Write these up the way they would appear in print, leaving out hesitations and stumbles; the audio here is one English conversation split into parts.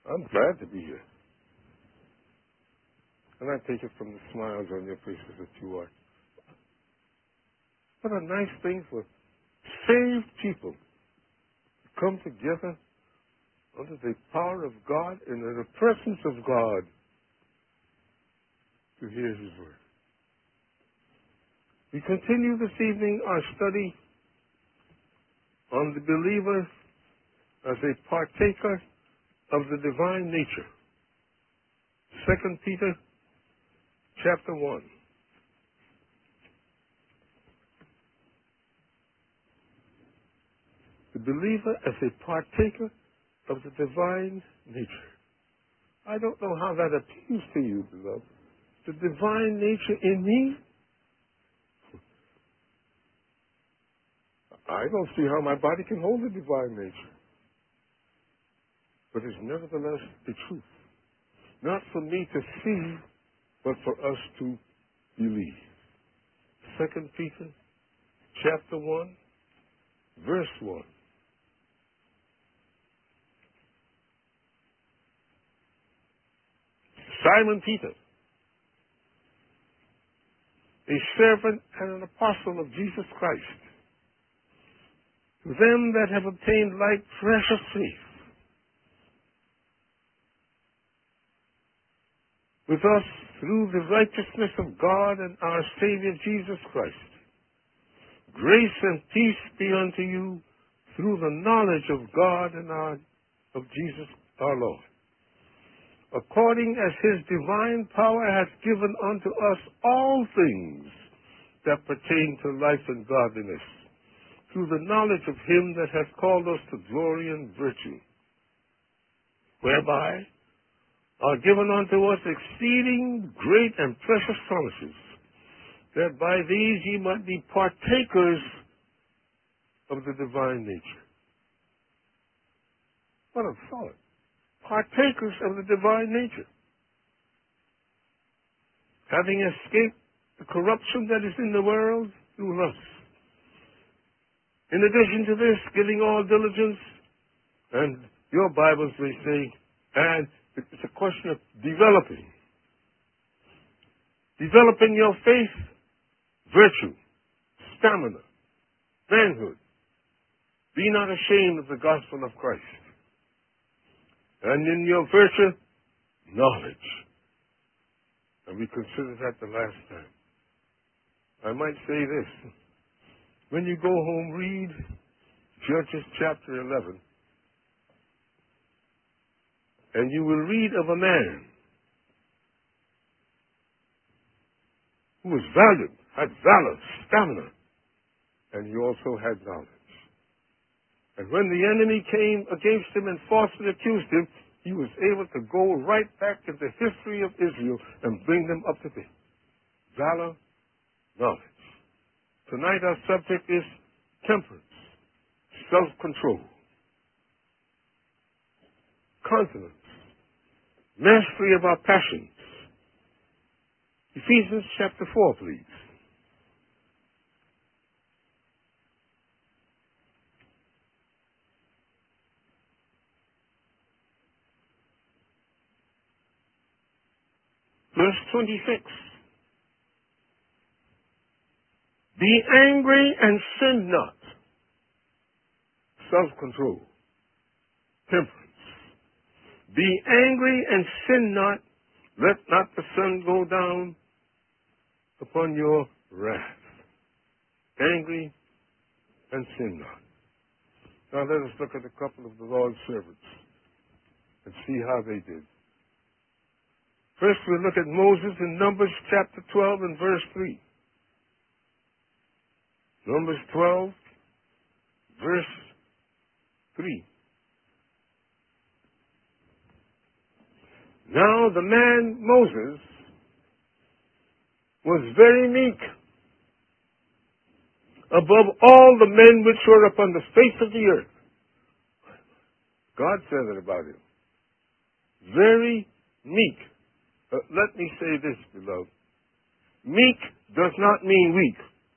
I'm glad to be here. And I take it from the smiles on your faces that you are. What a nice thing for saved people to come together under the power of God and in the presence of God to hear His word. We continue this evening our study on the believer as a partaker of the divine nature. 2 Peter chapter 1. The believer as a partaker of the divine nature. I don't know how that appeals to you, beloved. The divine nature in me? I don't see how my body can hold the divine nature. But it's nevertheless the truth. Not for me to see, but for us to believe. 2 Peter chapter 1, verse 1. Simon Peter, a servant and an apostle of Jesus Christ, to them that have obtained like precious faith, with us through the righteousness of God and our Savior Jesus Christ. Grace and peace be unto you through the knowledge of God and of Jesus our Lord, according as His divine power hath given unto us all things that pertain to life and godliness, through the knowledge of Him that hath called us to glory and virtue, whereby are given unto us exceeding great and precious promises, that by these ye might be partakers of the divine nature. What a thought. Partakers of the divine nature. Having escaped the corruption that is in the world through lust. In addition to this, giving all diligence, and your Bibles may say, and it's a question of developing. Developing your faith, virtue, stamina, manhood. Be not ashamed of the gospel of Christ. And in your virtue, knowledge. And we considered that the last time. I might say this. When you go home, read Judges chapter 11. And you will read of a man who was valiant, had valor, stamina, and he also had knowledge. And when the enemy came against him and falsely accused him, he was able to go right back to the history of Israel and bring them up to date. Valor, knowledge. Tonight our subject is temperance, self-control, continence, mastery of our passions. Ephesians chapter 4, please. Verse 26. Be angry and sin not. Self-control. Temperance. Be angry and sin not. Let not the sun go down upon your wrath. Angry and sin not. Now let us look at a couple of the Lord's servants and see how they did. First we'll look at Moses in Numbers chapter 12 and verse 3. Numbers 12, verse 3. Now the man Moses was very meek above all the men which were upon the face of the earth. God said it about him. Very meek. Let me say this, beloved. Meek does not mean weak.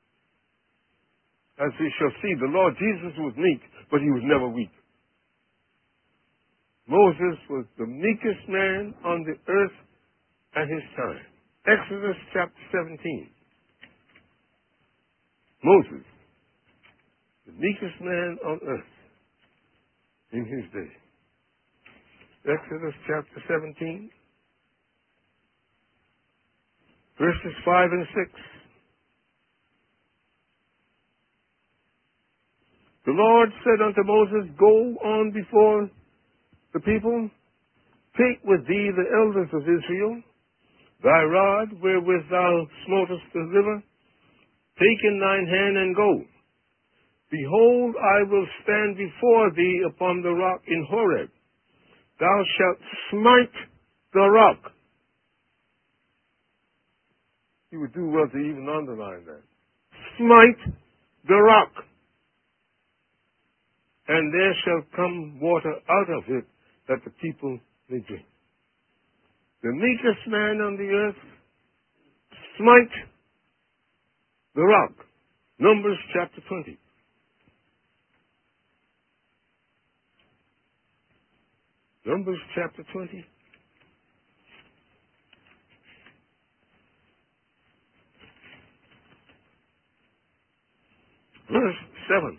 As we shall see, the Lord Jesus was meek, but he was never weak. Moses was the meekest man on the earth at his time. Exodus chapter 17. Moses, the meekest man on earth in his day. Exodus chapter 17, verses 5 and 6. The Lord said unto Moses, Go on before the people, take with thee the elders of Israel, thy rod wherewith thou smotest the river, take in thine hand and go. Behold, I will stand before thee upon the rock in Horeb. Thou shalt smite the rock. You would do well to even underline that. Smite the rock. And there shall come water out of it that the people may drink. The meekest man on the earth, smite the rock. Numbers chapter 20. Numbers chapter 20. Verse 7.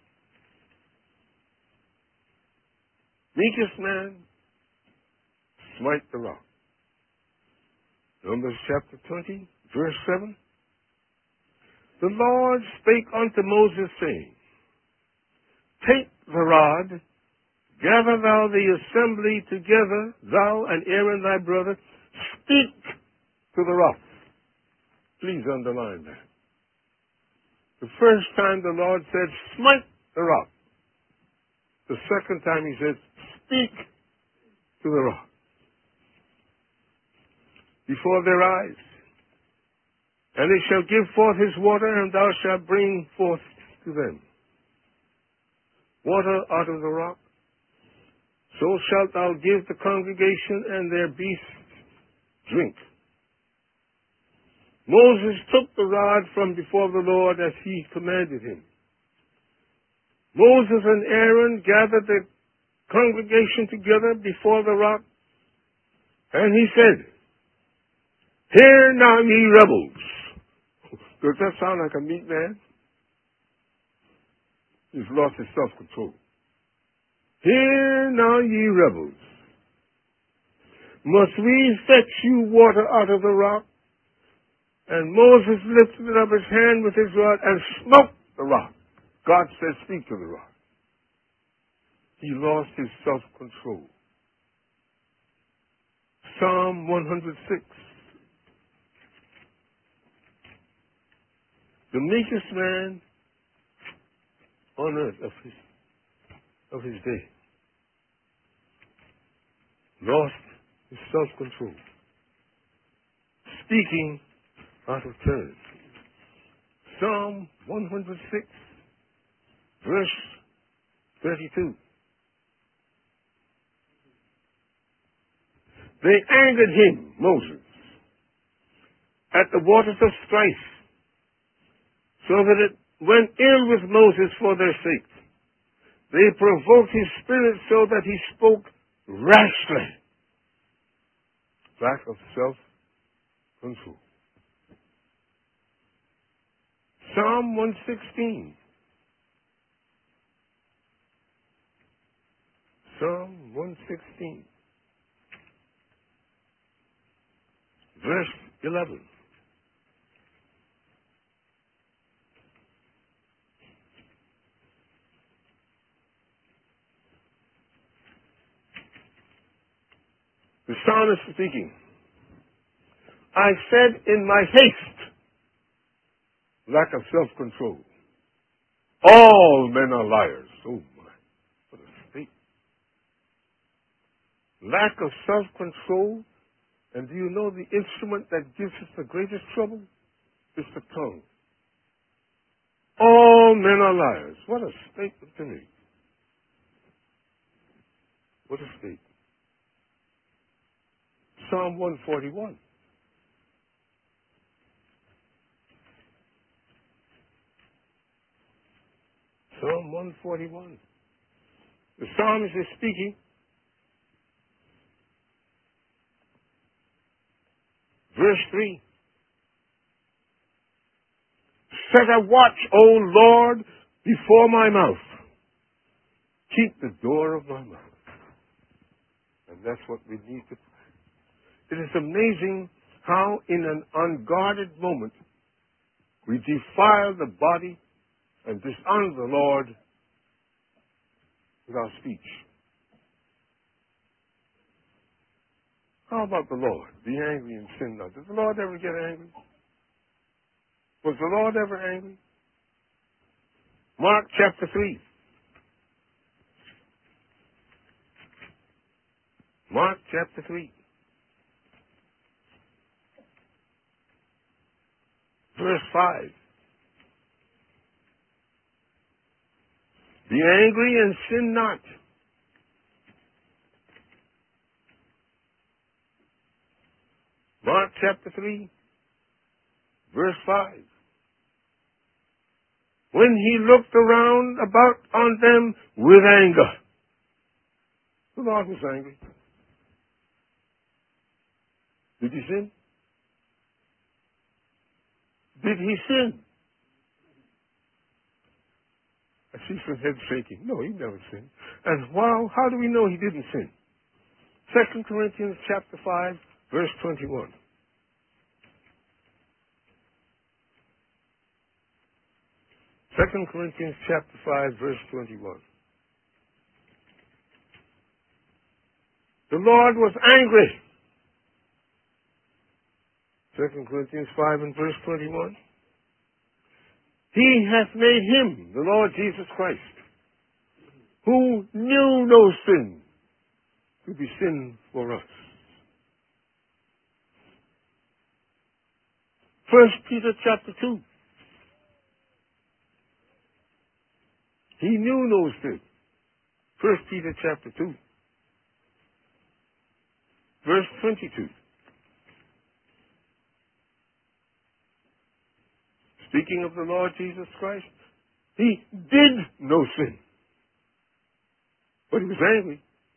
Meekest man, smite the rock. Numbers chapter 20, verse 7. The Lord spake unto Moses, saying, Take the rod, gather thou the assembly together, thou and Aaron thy brother, speak to the rock. Please underline that. The first time the Lord said, smite the rock. The second time he said, speak to the rock. Before their eyes. And it shall give forth his water, and thou shalt bring forth to them water out of the rock. So shalt thou give the congregation and their beasts drink. Moses took the rod from before the Lord as he commanded him. Moses and Aaron gathered the congregation together before the rock, and he said, Hear now, ye rebels. Does that sound like a meek man? He's lost his self-control. Hear now, ye rebels. Must we fetch you water out of the rock? And Moses lifted up his hand with his rod and smote the rock. God said, speak to the rock. He lost his self-control. Psalm 106. The meekest man on earth of his day lost his self-control, speaking out of turn. Psalm 106, verse 32. They angered him, Moses, at the waters of strife, so that it went ill with Moses for their sake. They provoked his spirit so that he spoke rashly. Lack of self-control. Psalm 116. Psalm 116. Verse 11. The psalmist speaking. I said in my haste, lack of self-control. All men are liars. Oh my, what a state. Lack of self-control. And do you know the instrument that gives us the greatest trouble? It's the tongue. All men are liars. What a statement to me. What a statement. Psalm 141. Psalm 141. The psalmist is speaking, Verse 3. Set a watch, O Lord, before my mouth. Keep the door of my mouth. And that's what we need to pray. It is amazing how in an unguarded moment we defile the body and dishonor the Lord with our speech. How about the Lord? Be angry and sin not. Did the Lord ever get angry? Was the Lord ever angry? Mark chapter 3. Mark chapter 3. Verse 5. Be angry and sin not. Mark chapter 3, verse 5. When he looked around about on them with anger. The Lord was angry. Did he sin? Did he sin? I see some head shaking. No, he never sinned. And how do we know he didn't sin? 2 Corinthians chapter 5, verse 21. 2 Corinthians chapter 5, verse 21. The Lord was angry. 2 Corinthians 5 and verse 21. He hath made him, the Lord Jesus Christ, who knew no sin, to be sin for us. 1 Peter chapter 2. He knew no sin. 1 Peter chapter 2. Verse 22. Speaking of the Lord Jesus Christ, he did no sin. But he was angry.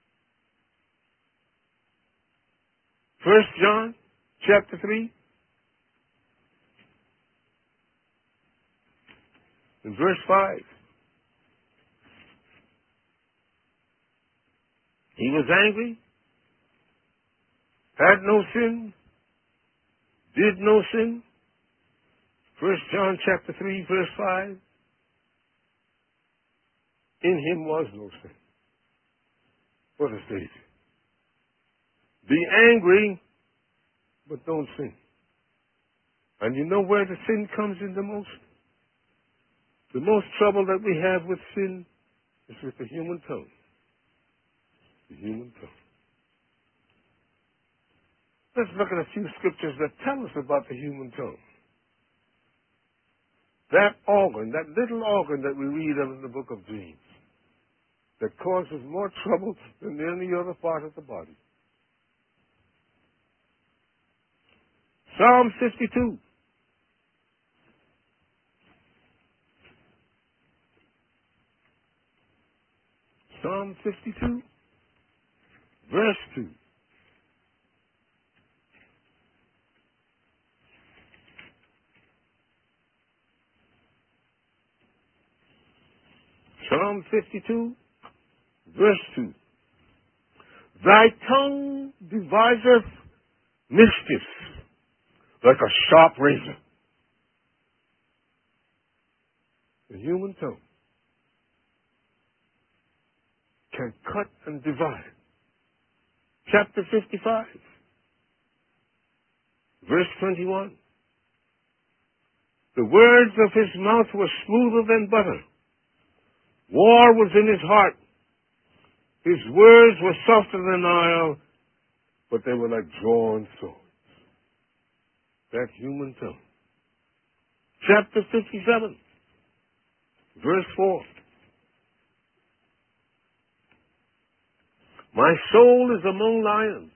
1 John chapter 3. In verse 5. He was angry, had no sin, did no sin. 1 John chapter 3, verse 5. In him was no sin. What a Savior. Be angry, but don't sin. And you know where the sin comes in the most? The most trouble that we have with sin is with the human tongue. The human tongue. Let's look at a few scriptures that tell us about the human tongue. That organ, that little organ that we read of in the book of James, that causes more trouble than any other part of the body. Psalm 52. Psalm 52, verse 2. Psalm 52, verse 2. Thy tongue deviseth mischief like a sharp razor. The human tongue can cut and divide. Chapter 55, verse 21. The words of his mouth were smoother than butter. War was in his heart. His words were softer than oil, but they were like drawn swords. That human tongue. Chapter 57, verse 4. My soul is among lions.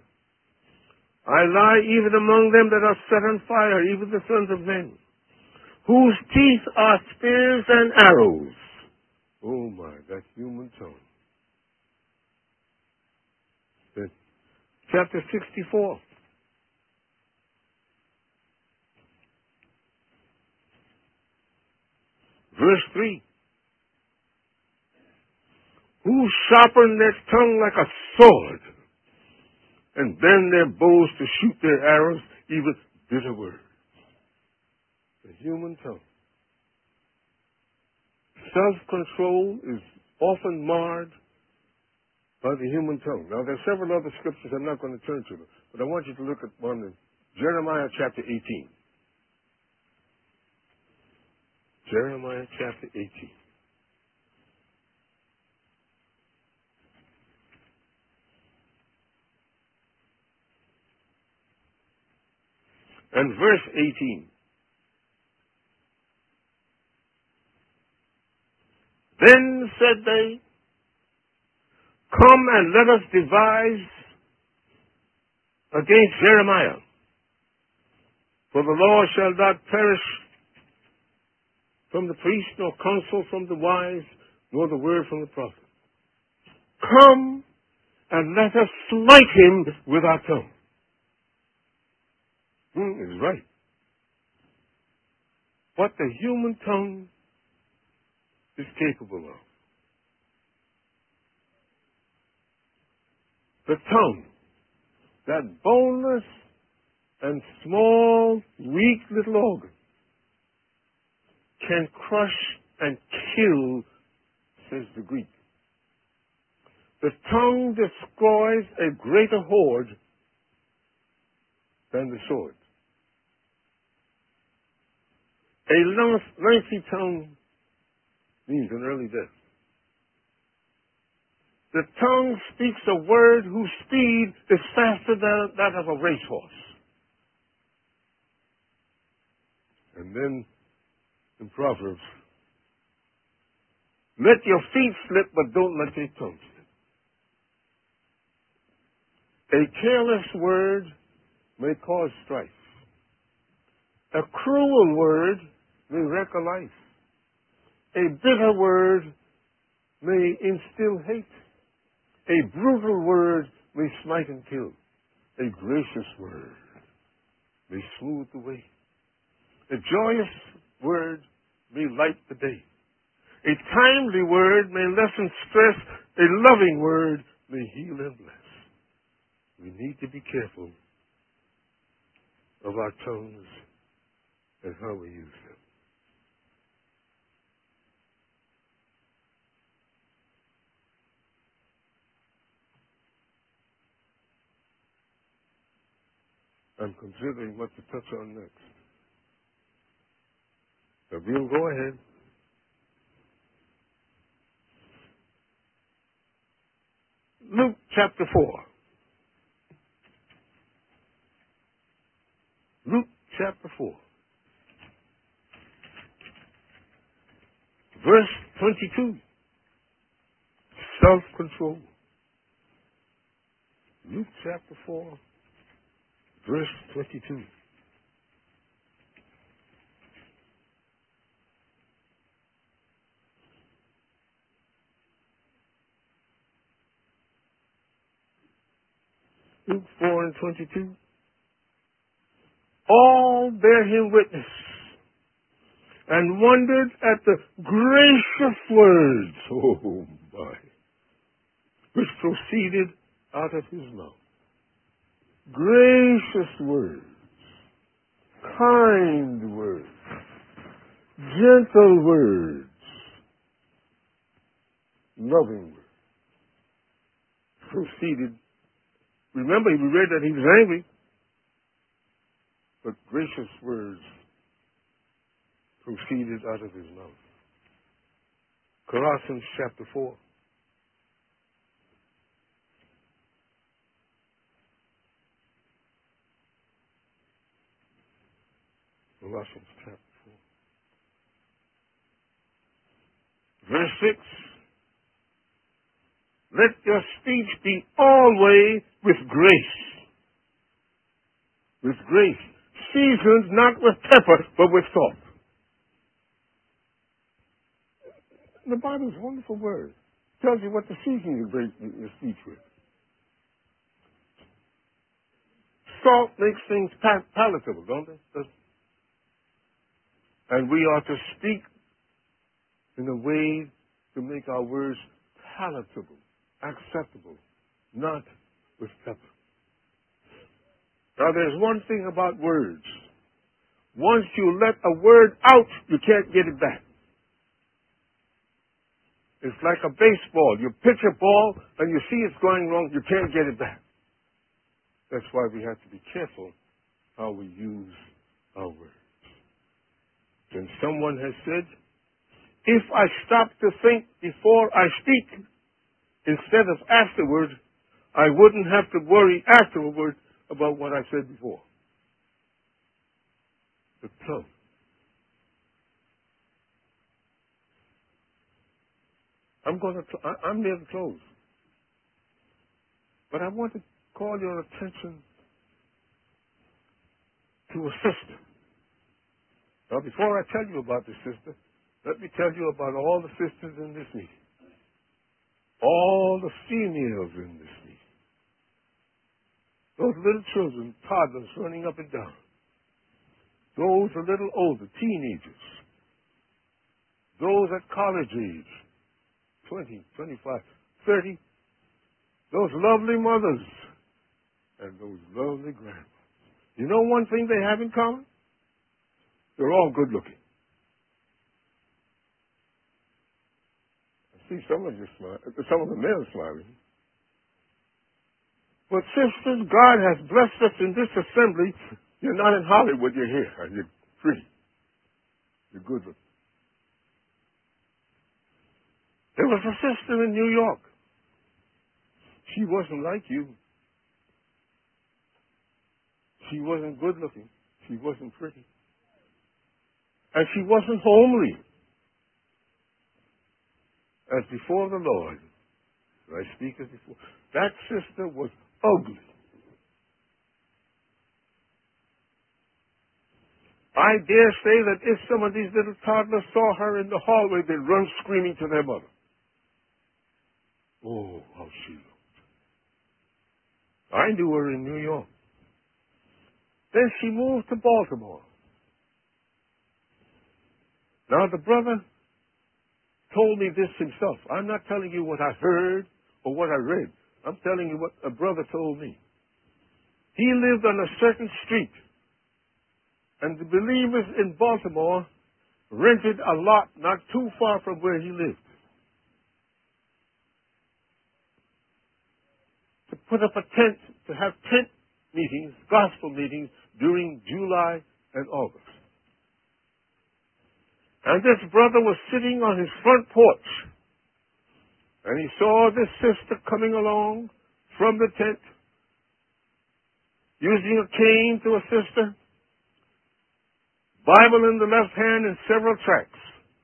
I lie even among them that are set on fire, even the sons of men, whose teeth are spears and arrows. Oh my, that human tongue. Chapter 64, Verse 3. Who sharpen their tongue like a sword, and bend their bows to shoot their arrows, even bitter words. The human tongue. Self-control is often marred by the human tongue. Now, there are several other scriptures I'm not going to turn to, but I want you to look at one in Jeremiah chapter 18. Jeremiah chapter 18. And verse 18. Then said they, come and let us devise against Jeremiah. For the law shall not perish from the priest, nor counsel from the wise, nor the word from the prophet. Come and let us smite him with our tongue. It's right. What the human tongue is capable of. The tongue, that boneless and small, weak little organ, can crush and kill, says the Greek. The tongue destroys a greater horde than the sword. A lengthy tongue means an early death. The tongue speaks a word whose speed is faster than that of a racehorse. And then in Proverbs, let your feet slip, but don't let your tongue slip. A careless word may cause strife. A cruel word may wreck a life. A bitter word may instill hate. A brutal word may smite and kill. A gracious word may smooth the way. A joyous word may light the day. A timely word may lessen stress. A loving word may heal and bless. We need to be careful of our tongues and how we use them. I'm considering what to touch on next. So we'll go ahead. Luke chapter 4. Luke chapter 4. Verse 22. Self-control. Luke chapter 4. Verse 22. Luke 4 and 22. All bear him witness and wondered at the gracious words, oh my, which proceeded out of his mouth. Gracious words, kind words, gentle words, loving words. Proceeded. Remember, we read that he was angry, but gracious words proceeded out of his mouth. Colossians chapter 4. Colossians chapter 4. Verse 6. Let your speech be always with grace. With grace. Seasoned not with pepper, but with salt. The Bible is a wonderful word. It tells you what to season your speech with. Salt makes things palatable, don't it? And we are to speak in a way to make our words palatable, acceptable, not with pepper. Now, there's one thing about words. Once you let a word out, you can't get it back. It's like a baseball. You pitch a ball and you see it's going wrong, you can't get it back. That's why we have to be careful how we use our words. And someone has said, if I stop to think before I speak, instead of afterward, I wouldn't have to worry afterward about what I said before. The tongue. I'm near the close. But I want to call your attention to a sister. Now, before I tell you about the sister, let me tell you about all the sisters in this meeting. All the females in this meeting. Those little children, toddlers running up and down. Those a little older, teenagers. Those at college age, 20, 25, 30. Those lovely mothers and those lovely grandmothers. You know one thing they have in common? They're all good looking. I see some of you smile, some of the men smiling. But sisters, God has blessed us in this assembly. You're not in Hollywood, you're here, and you're pretty. You're good looking. There was a sister in New York. She wasn't like you. She wasn't good looking. She wasn't pretty. And she wasn't homely. As before the Lord, I speak as before, that sister was ugly. I dare say that if some of these little toddlers saw her in the hallway, they'd run screaming to their mother. Oh, how she looked. I knew her in New York. Then she moved to Baltimore. Now, the brother told me this himself. I'm not telling you what I heard or what I read. I'm telling you what a brother told me. He lived on a certain street, and the believers in Baltimore rented a lot not too far from where he lived to put up a tent, to have tent meetings, gospel meetings, during July and August. And this brother was sitting on his front porch, and he saw this sister coming along from the tent, using a cane to assist her, Bible in the left hand and several tracts.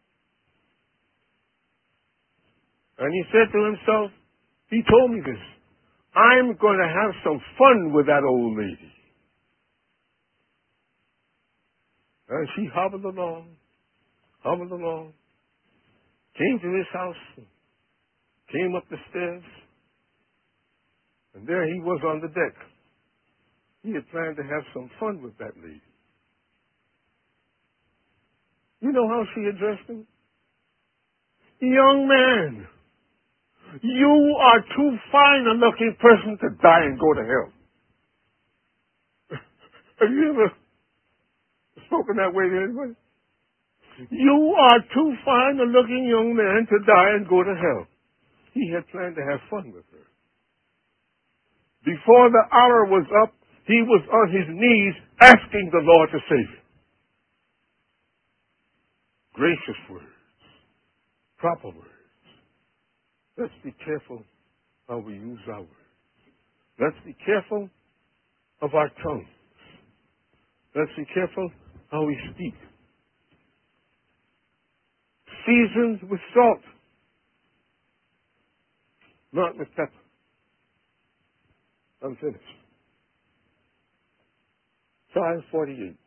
And he said to himself, he told me this, I'm going to have some fun with that old lady. And she hobbled along, came to his house, came up the stairs, and there he was on the deck. He had planned to have some fun with that lady. You know how she addressed him? Young man, you are too fine a looking person to die and go to hell. Have you ever spoken that way to anybody? You are too fine a looking young man to die and go to hell. He had planned to have fun with her. Before the hour was up, he was on his knees asking the Lord to save him. Gracious words. Proper words. Let's be careful how we use our words. Let's be careful of our tongues. Let's be careful how we speak. Seasoned with salt, not with pepper. I'm finished. Psalm 48.